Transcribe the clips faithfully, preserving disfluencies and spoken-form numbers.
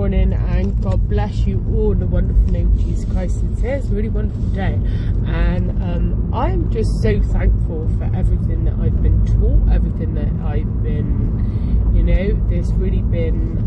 morning, and God bless you all in the wonderful name of Jesus Christ. And today is a really wonderful day, and um, I'm just so thankful for everything that I've been taught, everything that I've been, you know, there's really been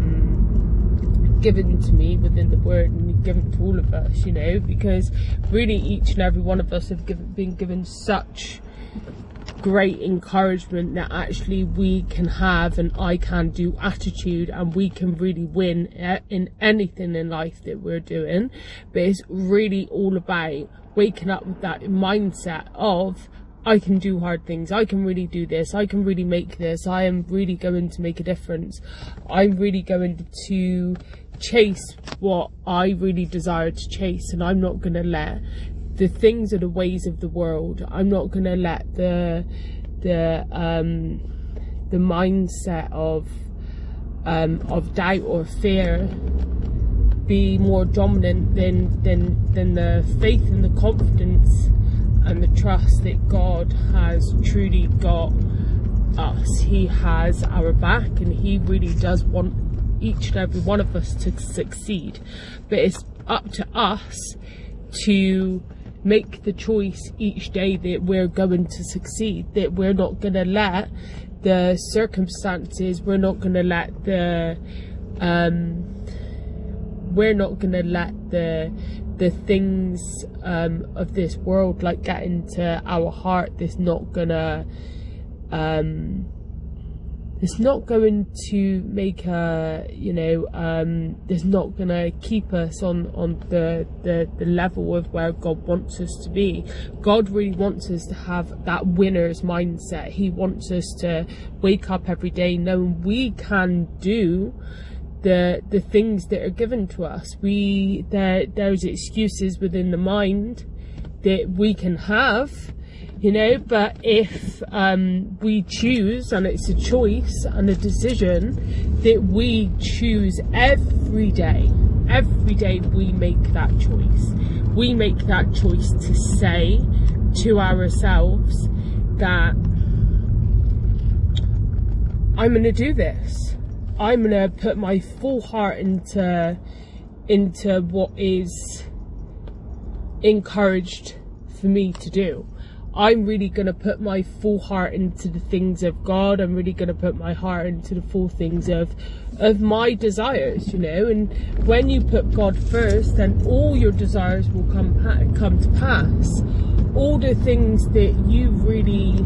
um, given to me within the Word, and given to all of us, you know, because really each and every one of us have given, been given such great encouragement that actually we can have an I can do attitude, and we can really win in anything in life that we're doing. But it's really all about waking up with that mindset of I can do hard things, I can really do this, I can really make this, I am really going to make a difference, I'm really going to chase what I really desire to chase, and I'm not going to let the things or the ways of the world, I'm not going to let the the um the mindset of um of doubt or fear be more dominant than than than the faith and the confidence and the trust that God has truly got us. He has our back, and He really does want each and every one of us to succeed. But it's up to us to make the choice each day that we're going to succeed, that we're not going to let the circumstances, we're not going to let the um we're not going to let the the things um of this world like get into our heart. That's not gonna um it's not going to make a, you know, um, it's not going to keep us on, on the, the, the level of where God wants us to be. God really wants us to have that winner's mindset. He wants us to wake up every day knowing we can do the the things that are given to us. We there There's excuses within the mind that we can have, you know, but if um, we choose, and it's a choice and a decision that we choose every day, every day we make that choice. We make that choice to say to ourselves that I'm going to do this. I'm going to put my full heart into, into what is encouraged for me to do. I'm really going to put my full heart into the things of God. I'm really going to put my heart into the full things of of my desires, you know. And when you put God first, then all your desires will come come to pass. All the things that you really,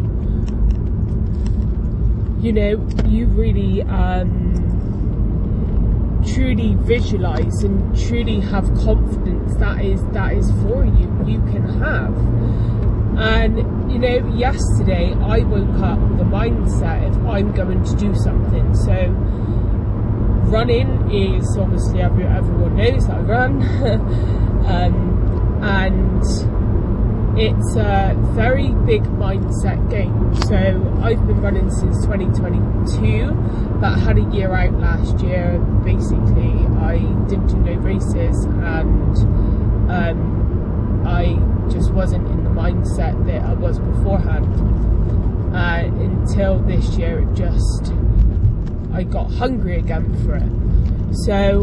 you know, you really um, truly visualize and truly have confidence that is that is for you, you can have. And, you know, yesterday I woke up with a mindset of I'm going to do something. So running is obviously, every, everyone knows that I run. um, and it's a very big mindset game. So I've been running since twenty twenty-two, but I had a year out last year. Basically, I didn't do no races, and um, I just wasn't in the mindset that I was beforehand, uh, until this year it just I got hungry again for it. So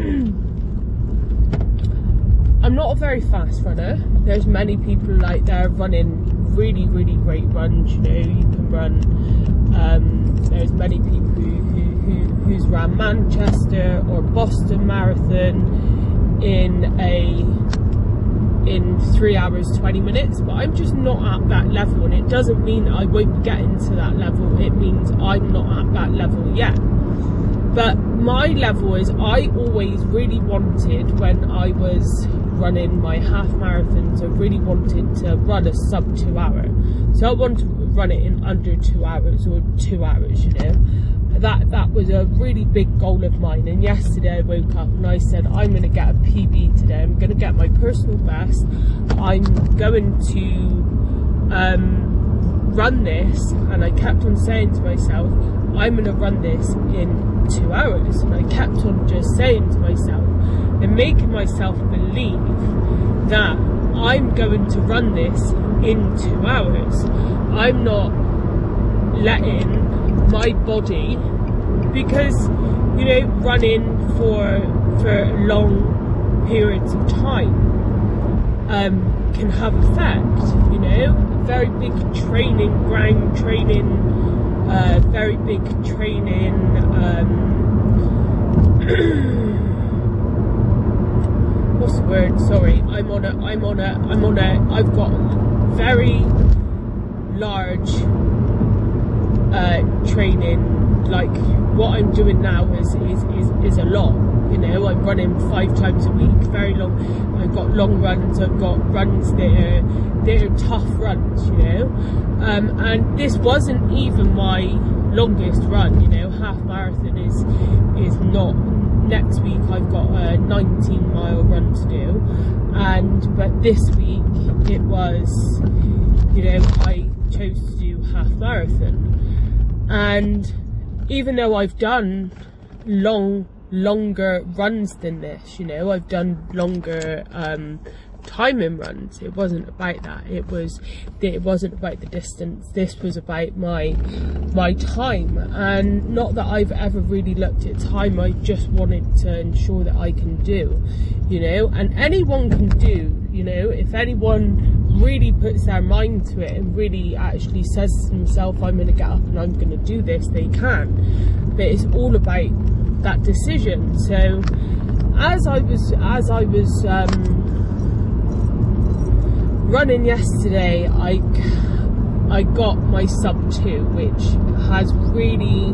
I'm not a very fast runner. There's many people out there running really really great runs, you know. You can run um, there's many people who, who, who who's ran Manchester or Boston Marathon in a in three hours twenty minutes, but I'm just not at that level. And it doesn't mean I won't get into that level, it means I'm not at that level yet. But my level is, I always really wanted, when I was running my half marathons, I really wanted to run a sub two hour. So I wanted to run it in under two hours or two hours, you know. That that was a really big goal of mine. And yesterday I woke up and I said, I'm going to get a P B today. I'm going to get my personal best. I'm going to um, run this. And I kept on saying to myself, I'm going to run this in two hours. And I kept on just saying to myself and making myself believe that I'm going to run this in two hours. I'm not letting my body, because you know, running for for long periods of time um, can have effect, you know. Very big training, ground training, uh, very big training, um, what's the word, sorry, I'm on a, I'm on a, I'm on a, I've got very large uh, training, like what I'm doing now is, is, is, is a lot, you know. I'm running five times a week, very long, I've got long runs, I've got runs that are, that are tough runs, you know, um, and this wasn't even my longest run, you know. Half marathon is, is not, next week I've got a nineteen mile run to do, and, but this week it was, you know, I chose to do half marathon. And even though I've done long, longer runs than this, you know, I've done longer um, timing runs. It wasn't about that. It was, it wasn't about the distance. This was about my, my time. And not that I've ever really looked at time. I just wanted to ensure that I can do, you know, and anyone can do, you know, if anyone really puts their mind to it and really actually says to themselves, I'm going to get up and I'm going to do this, they can. But it's all about that decision. So as I was, as I was, um, running yesterday, I, I got my sub two, which has really,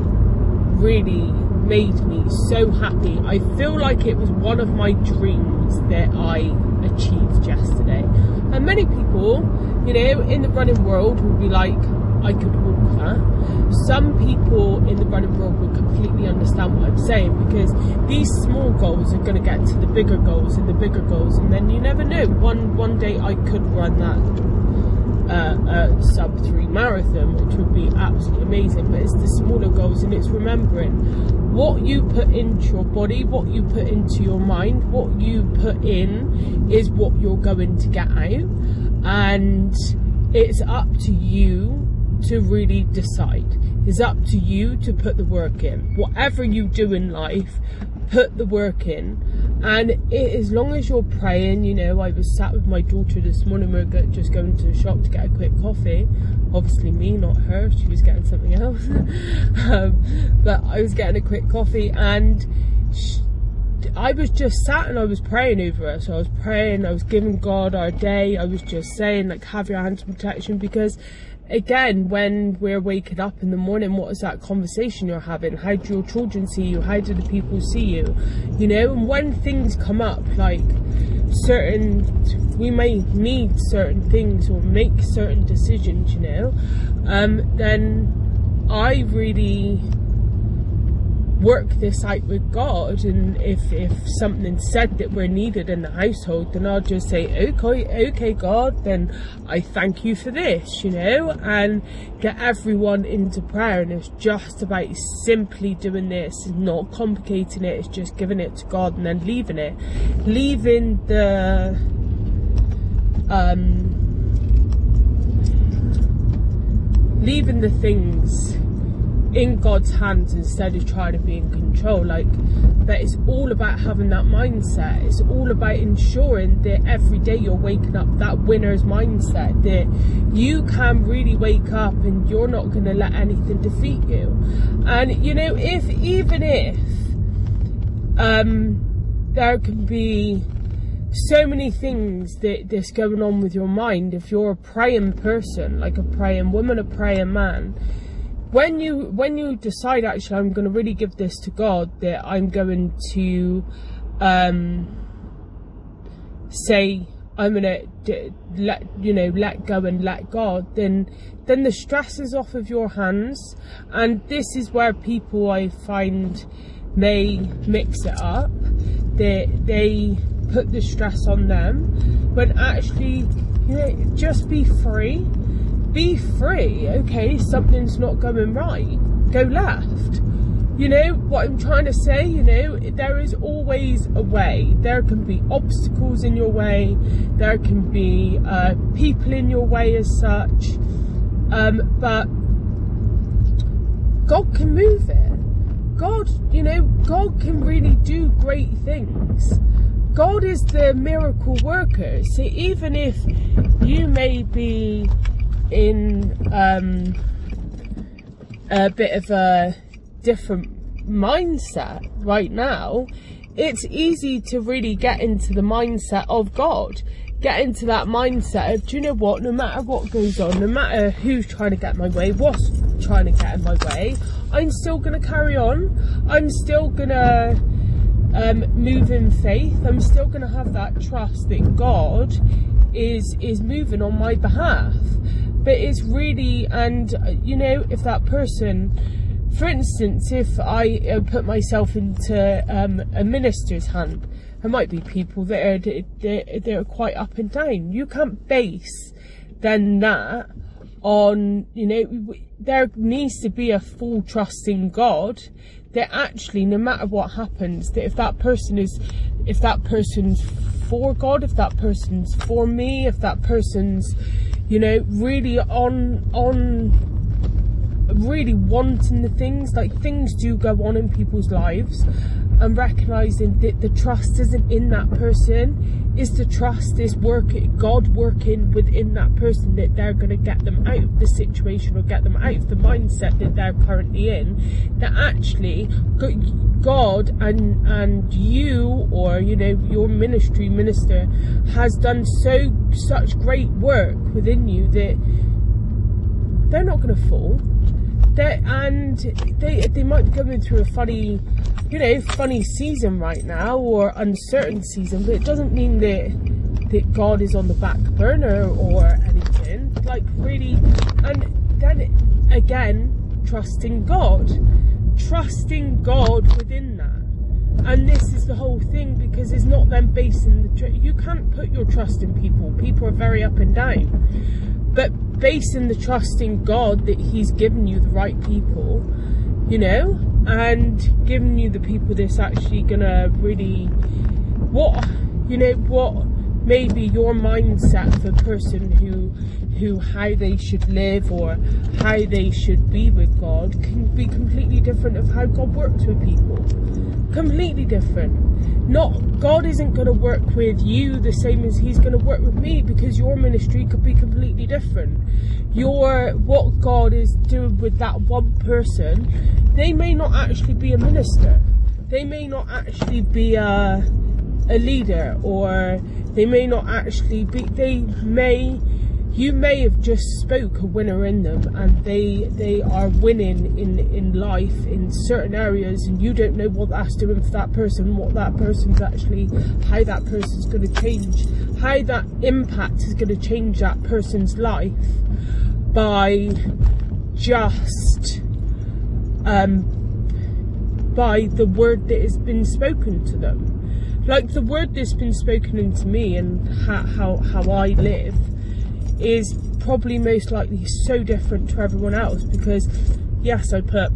really made me so happy. I feel like it was one of my dreams that I achieved yesterday. And many people, you know, in the running world will be like, I could walk that. Some people in the running world will completely understand what I'm saying, because these small goals are going to get to the bigger goals and the bigger goals, and then you never know. One one day I could run that uh, uh, sub three marathon, which would be absolutely amazing. But it's the smaller goals, and it's remembering what you put into your body, what you put into your mind, what you put in is what you're going to get out, and it's up to you to really decide. It's up to you to put the work in. Whatever you do in life, put the work in. And it, as long as you're praying, you know, I was sat with my daughter this morning, we were just going to the shop to get a quick coffee. Obviously me, not her, she was getting something else. um, but I was getting a quick coffee, and she, I was just sat and I was praying over her. So I was praying, I was giving God our day, I was just saying, like, have your hands of protection, because again, when we're waking up in the morning, what is that conversation you're having? How do your children see you? How do the people see you? You know, and when things come up, like certain, we may need certain things or make certain decisions, you know, um, then I really work this out with God, and if if something said that we're needed in the household, then I'll just say, okay, okay, God, then I thank you for this, you know, and get everyone into prayer. And it's just about simply doing this, not complicating it. It's just giving it to God and then leaving it, leaving the um leaving the things in God's hands instead of trying to be in control. Like, but it's all about having that mindset. It's all about ensuring that every day you're waking up that winner's mindset, that you can really wake up and you're not going to let anything defeat you. And you know, if even if um there can be so many things that that's going on with your mind, if you're a praying person, like a praying woman, a praying man, When you when you decide, actually, I'm going to really give this to God, that I'm going to um, say I'm going to let you know let go and let God, then then the stress is off of your hands. And this is where people, I find, may mix it up. They they put the stress on them, when actually, you know, just be free. Be free. Okay, something's not going right, go left. You know what I'm trying to say? You know, there is always a way. There can be obstacles in your way, there can be uh, people in your way as such, um, but God can move it. God, you know, God can really do great things. God is the miracle worker. So even if you may be in um, a bit of a different mindset right now, it's easy to really get into the mindset of God. Get into that mindset of, do you know what, no matter what goes on, no matter who's trying to get in my way, what's trying to get in my way, I'm still going to carry on. I'm still going to um, move in faith. I'm still going to have that trust that God is is moving on my behalf. But it's really, and you know, if that person, for instance, if I uh, put myself into um, a minister's hand, there might be people that are that are quite up and down. You can't base then that on, you know, there needs to be a full trust in God that actually, no matter what happens, that if that person is, if that person's for God, if that person's for me, if that person's, you know, really on on. really wanting the things, like things do go on in people's lives, and recognizing that the trust isn't in that person, is the trust is working, God working within that person, that they're going to get them out of the situation or get them out of the mindset that they're currently in, that actually God and and you, or you know, your ministry minister has done so such great work within you that they're not going to fall. They're, and they they might be going through a funny, you know, funny season right now, or uncertain season, but it doesn't mean that that God is on the back burner or anything. Like, really, and then again, trusting God, trusting God within that. And this is the whole thing, because it's not them basing the tr- you can't put your trust in people. People are very up and down, but basing the trust in God that He's given you the right people, you know, and giving you the people that's actually gonna really, what, you know, what maybe your mindset of a person who who how they should live or how they should be with God can be completely different of how God works with people. Completely different. Not, God isn't going to work with you the same as He's going to work with me, because your ministry could be completely different. Your, what God is doing with that one person, they may not actually be a minister. They may not actually be a, a leader, or they may not actually be, they may, you may have just spoke a winner in them, and they they are winning in in life in certain areas, and you don't know what that's doing for that person, what that person's actually, how that person's going to change, how that impact is going to change that person's life by just um by the word that has been spoken to them. Like, the word that's been spoken into me and how how, how I live is probably most likely so different to everyone else, because yes, I put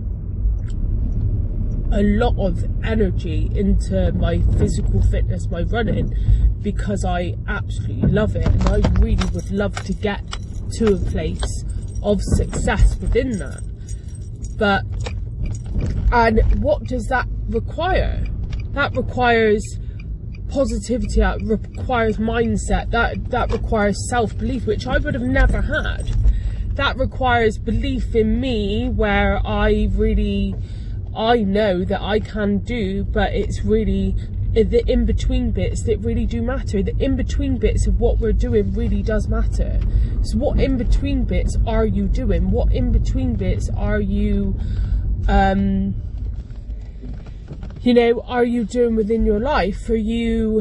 a lot of energy into my physical fitness, my running, because I absolutely love it, and I really would love to get to a place of success within that. But, and what does that require? That requires positivity, that requires mindset, that that requires self-belief, which I would have never had. That requires belief in me, where I really, I know that I can do, but it's really the in-between bits that really do matter. The in-between bits of what we're doing really does matter. So what in-between bits are you doing? What in-between bits are you um you know, are you doing within your life? Are you,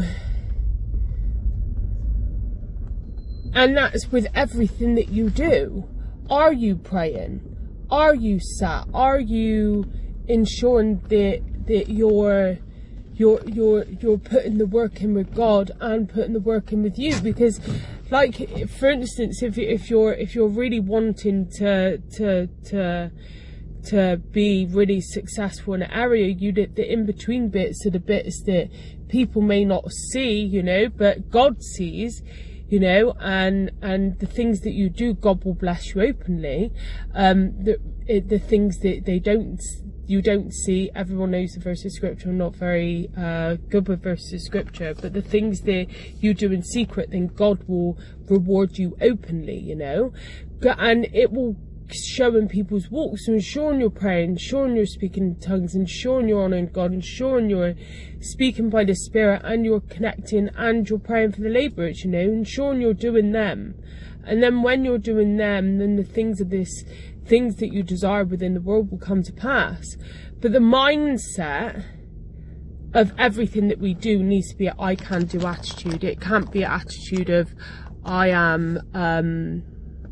and that's with everything that you do. Are you praying? Are you sat? Are you ensuring that that you're you're you're you're putting the work in with God and putting the work in with you? Because, like, for instance, if if you're if you're really wanting to to to to be really successful in an area, you did the in-between bits are the bits that people may not see, you know, but God sees, you know, and and the things that you do, God will bless you openly. Um, the the things that they don't you don't see. Everyone knows the verse of scripture. I'm not very uh, good with verses of scripture, but the things that you do in secret, then God will reward you openly, you know, and it will show in people's walks, and showing you're praying, showing you're speaking in tongues, and showing you're honouring God, and showing you're speaking by the Spirit, and you're connecting, and you're praying for the labourers, you know, and showing you're doing them. And then when you're doing them, then the things of this things that you desire within the world will come to pass. But the mindset of everything that we do needs to be an I can do attitude. It can't be an attitude of I am um,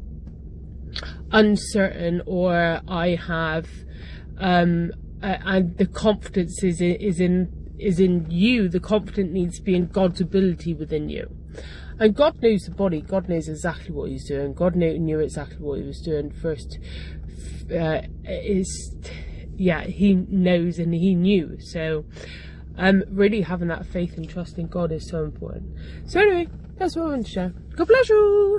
uncertain, or I have um, uh, and the confidence is in, is in is in you. The confidence needs to be in God's ability within you. And God knows the body. God knows exactly what he's doing. God knew, knew exactly what he was doing first. Uh, is yeah, he knows and he knew. So um, really having that faith and trust in God is so important. So anyway, that's what I want to share. God bless you.